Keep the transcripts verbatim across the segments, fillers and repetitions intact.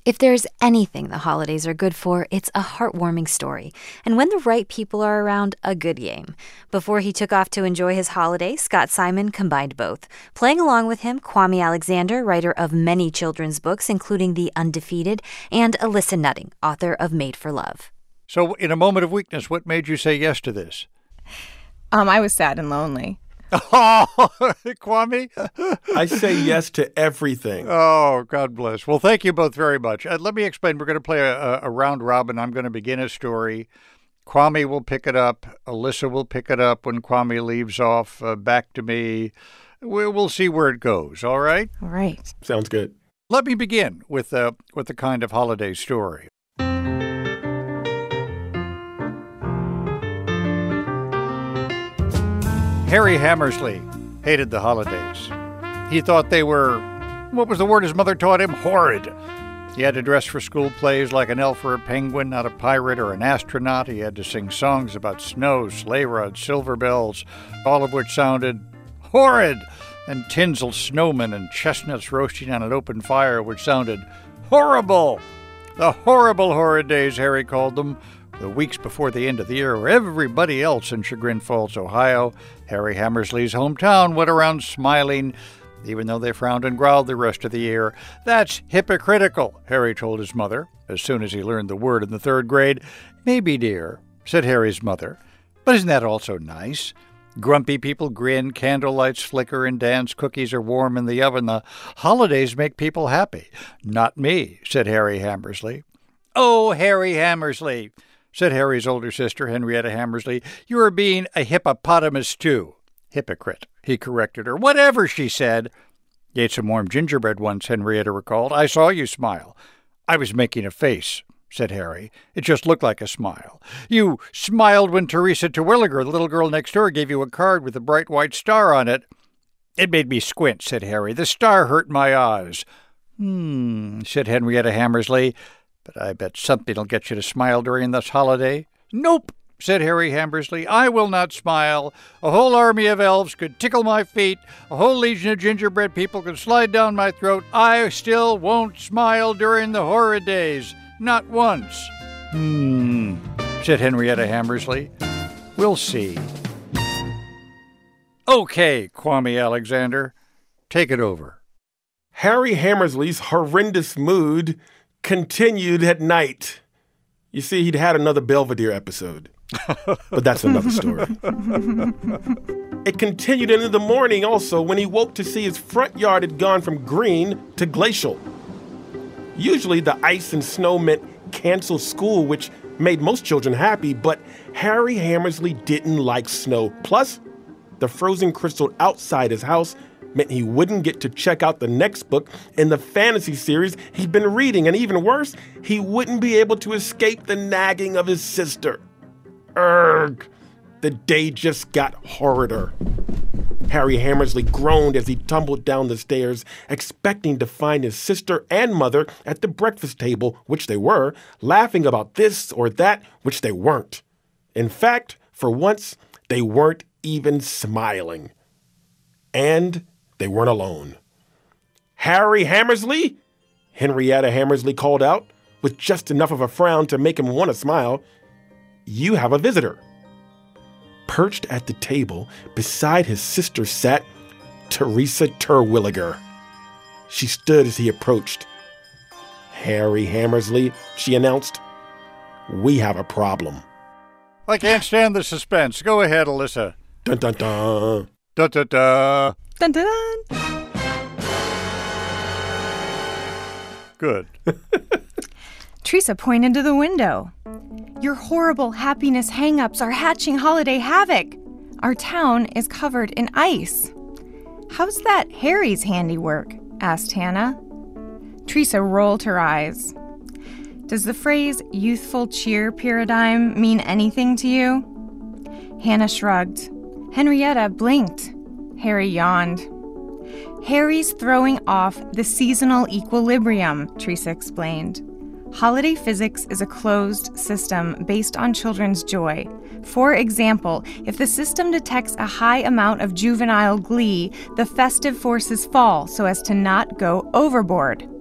If there's anything the holidays are good for, it's a heartwarming story. And when the right people are around, a good game. Before he took off to enjoy his holiday, Scott Simon combined both. Playing along with him, Kwame Alexander, writer of many children's books, including The Undefeated, and Alyssa Nutting, author of Made for Love. So, in a moment of weakness, what made you say yes to this? Um, I was sad and lonely. Oh, Kwame? I say yes to everything. Oh, God bless. Well, thank you both very much. Uh, let me explain. We're going to play a, a round robin. I'm going to begin a story. Kwame will pick it up. Alyssa will pick it up when Kwame leaves off uh, back to me. We'll, we'll see where it goes, all right? All right. Sounds good. Let me begin with, uh, with the kind of holiday story. Harry Hammersley hated the holidays. He thought they were, what was the word his mother taught him? Horrid. He had to dress for school plays like an elf or a penguin, not a pirate or an astronaut. He had to sing songs about snow, sleigh rods, silver bells, all of which sounded horrid, and tinsel snowmen and chestnuts roasting on an open fire, which sounded horrible. The horrible, horrid days, Harry called them. The weeks before the end of the year, where everybody else in Chagrin Falls, Ohio, Harry Hammersley's hometown, went around smiling, even though they frowned and growled the rest of the year. That's hypocritical, Harry told his mother, as soon as he learned the word in the third grade. Maybe, dear, said Harry's mother, but isn't that also nice? Grumpy people grin, candle lights flicker and dance, cookies are warm in the oven. The holidays make people happy. Not me, said Harry Hammersley. Oh, Harry Hammersley, said Harry's older sister, Henrietta Hammersley, you are being a hippopotamus, too. Hypocrite, he corrected her. Whatever, she said. You ate some warm gingerbread once, Henrietta recalled. I saw you smile. I was making a face, said Harry. It just looked like a smile. You smiled when Teresa Terwilliger, the little girl next door, gave you a card with a bright white star on it. It made me squint, said Harry. The star hurt my eyes. Hmm, said Henrietta Hammersley. But I bet something'll get you to smile during this holiday. Nope, said Harry Hammersley. I will not smile. A whole army of elves could tickle my feet. A whole legion of gingerbread people could slide down my throat. I still won't smile during the horrid days. Not once. Hmm, said Henrietta Hammersley. We'll see. Okay, Kwame Alexander, take it over. Harry Hammersley's horrendous mood continued at night. You see, he'd had another Belvedere episode. But that's another story. It continued into the morning also when he woke to see his front yard had gone from green to glacial. Usually the ice and snow meant cancel school, which made most children happy, but Harry Hammersley didn't like snow. Plus, the frozen crystal outside his house meant he wouldn't get to check out the next book in the fantasy series he'd been reading, and even worse, he wouldn't be able to escape the nagging of his sister. Urgh! The day just got horrider. Harry Hammersley groaned as he tumbled down the stairs, expecting to find his sister and mother at the breakfast table, which they were, laughing about this or that, which they weren't. In fact, for once, they weren't even smiling. And they weren't alone. Harry Hammersley? Henrietta Hammersley called out, with just enough of a frown to make him want to smile. You have a visitor. Perched at the table beside his sister sat Teresa Terwilliger. She stood as he approached. Harry Hammersley, she announced, we have a problem. I can't stand the suspense. Go ahead, Alyssa. Dun dun dun. Dun dun dun. Dun dun dun. Good. Teresa pointed to the window. Your horrible happiness hang-ups are hatching holiday havoc. Our town is covered in ice. How's that Harry's handiwork? Asked Hannah. Teresa rolled her eyes. Does the phrase youthful cheer paradigm mean anything to you? Hannah shrugged. Henrietta blinked. Harry yawned. Harry's throwing off the seasonal equilibrium, Teresa explained. Holiday physics is a closed system based on children's joy. For example, if the system detects a high amount of juvenile glee, the festive forces fall so as to not go overboard.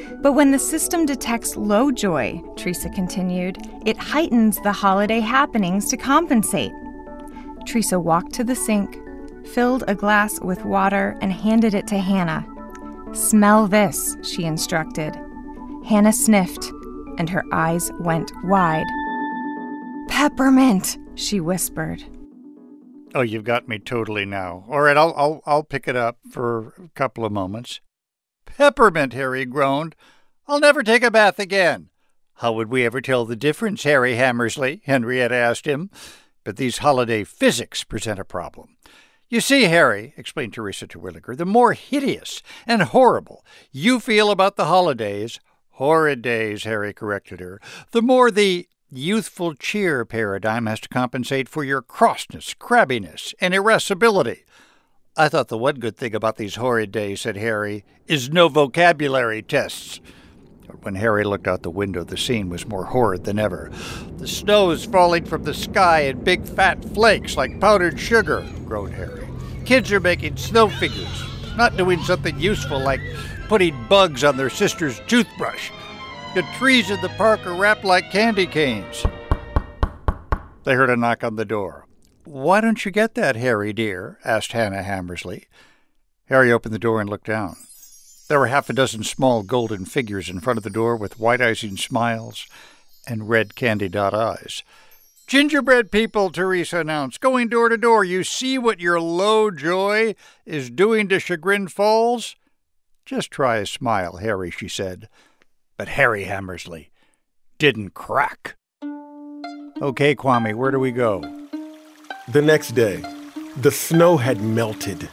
But when the system detects low joy, Teresa continued, it heightens the holiday happenings to compensate. Teresa walked to the sink, filled a glass with water, and handed it to Hannah. "Smell this," she instructed. Hannah sniffed, and her eyes went wide. "Peppermint," she whispered. Oh, you've got me totally now. All right, I'll, I'll, I'll pick it up for a couple of moments. "Peppermint," Harry groaned. "I'll never take a bath again." "How would we ever tell the difference, Harry Hammersley?" Henrietta asked him. "But these holiday physics present a problem. You see, Harry," explained Teresa Terwilliger, "the more hideous and horrible you feel about the holidays," "horrid days," Harry corrected her, "the more the youthful cheer paradigm has to compensate for your crossness, crabbiness, and irascibility." "I thought the one good thing about these horrid days," said Harry, "is no vocabulary tests." When Harry looked out the window, the scene was more horrid than ever. "The snow's falling from the sky in big fat flakes like powdered sugar," groaned Harry. "Kids are making snow figures, not doing something useful like putting bugs on their sister's toothbrush. The trees in the park are wrapped like candy canes." They heard a knock on the door. "Why don't you get that, Harry, dear?" asked Hannah Hammersley. Harry opened the door and looked down. There were half a dozen small golden figures in front of the door with white-icing smiles and red candy-dot eyes. "Gingerbread people," Teresa announced, "going door to door. You see what your low joy is doing to Chagrin Falls?" "Just try a smile, Harry," she said. But Harry Hammersley didn't crack. "Okay, Kwame, where do we go?" The next day, the snow had melted.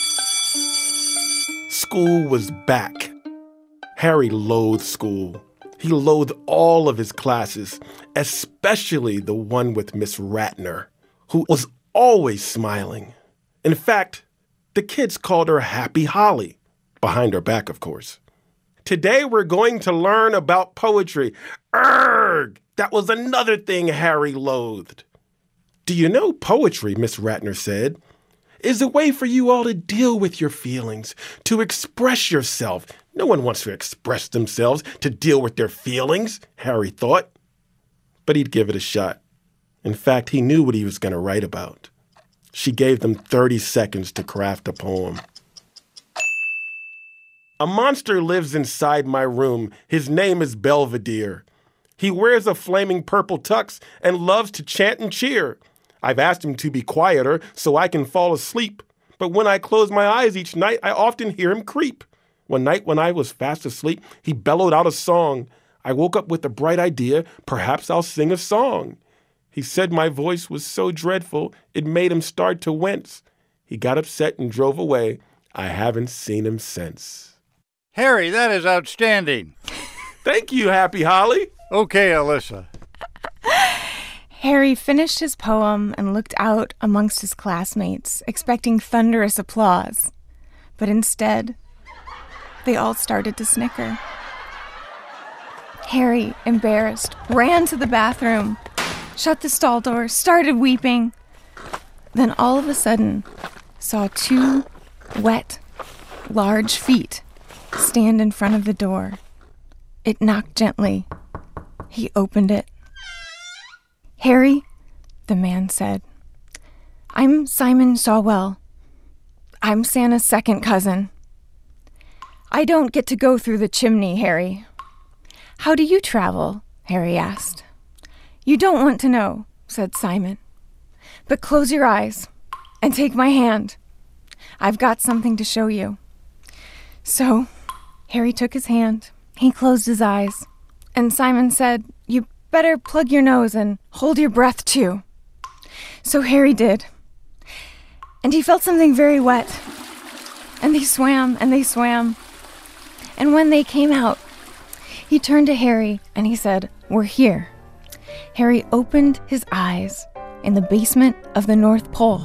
School was back. Harry loathed school. He loathed all of his classes, especially the one with Miss Ratner, who was always smiling. In fact, the kids called her Happy Holly, behind her back, of course. "Today we're going to learn about poetry." Urgh! That was another thing Harry loathed. "Do you know poetry," Miss Ratner said, "is a way for you all to deal with your feelings, to express yourself." No one wants to express themselves, to deal with their feelings, Harry thought. But he'd give it a shot. In fact, he knew what he was going to write about. She gave them thirty seconds to craft a poem. "A monster lives inside my room. His name is Belvedere. He wears a flaming purple tux and loves to chant and cheer. I've asked him to be quieter so I can fall asleep. But when I close my eyes each night, I often hear him creep. One night when I was fast asleep, he bellowed out a song. I woke up with a bright idea. Perhaps I'll sing a song. He said my voice was so dreadful, it made him start to wince. He got upset and drove away. I haven't seen him since." Harry, that is outstanding. Thank you, Happy Holly. Okay, Alyssa. Harry finished his poem and looked out amongst his classmates, expecting thunderous applause. But instead, they all started to snicker. Harry, embarrassed, ran to the bathroom, shut the stall door, started weeping. Then all of a sudden, saw two wet, large feet stand in front of the door. It knocked gently. He opened it. "Harry," the man said, "I'm Simon Sawwell. I'm Santa's second cousin. I don't get to go through the chimney, Harry." "How do you travel?" Harry asked. "You don't want to know," said Simon. "But close your eyes and take my hand. I've got something to show you." So Harry took his hand. He closed his eyes. And Simon said, "You better plug your nose and hold your breath, too." So Harry did. And he felt something very wet. And they swam and they swam. And when they came out, he turned to Harry and he said, "We're here." Harry opened his eyes in the basement of the North Pole.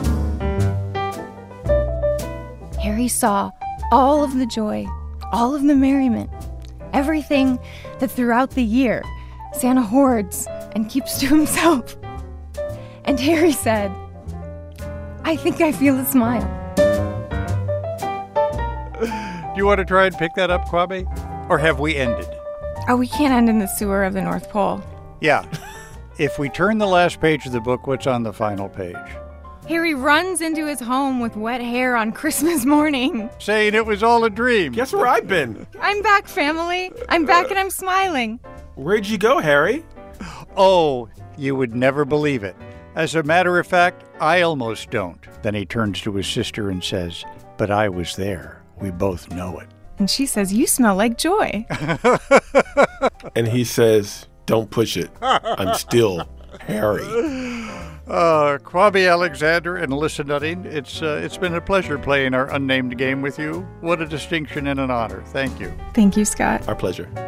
Harry saw all of the joy, all of the merriment, everything that throughout the year Santa hoards and keeps to himself. And Harry said, "I think I feel a smile." Do you want to try and pick that up, Kwame? Or have we ended? Oh, we can't end in the sewer of the North Pole. Yeah. If we turn the last page of the book, what's on the final page? Harry runs into his home with wet hair on Christmas morning. Saying it was all a dream. Guess where I've been? I'm back, family. I'm back and I'm smiling. Where'd you go, Harry? Oh, you would never believe it. As a matter of fact, I almost don't. Then he turns to his sister and says, but I was there. We both know it. And she says, you smell like joy. And he says, don't push it. I'm still Harry. Uh, Kwame Alexander and Alyssa Nutting, it's, uh, it's been a pleasure playing our unnamed game with you. What a distinction and an honor. Thank you. Thank you, Scott. Our pleasure.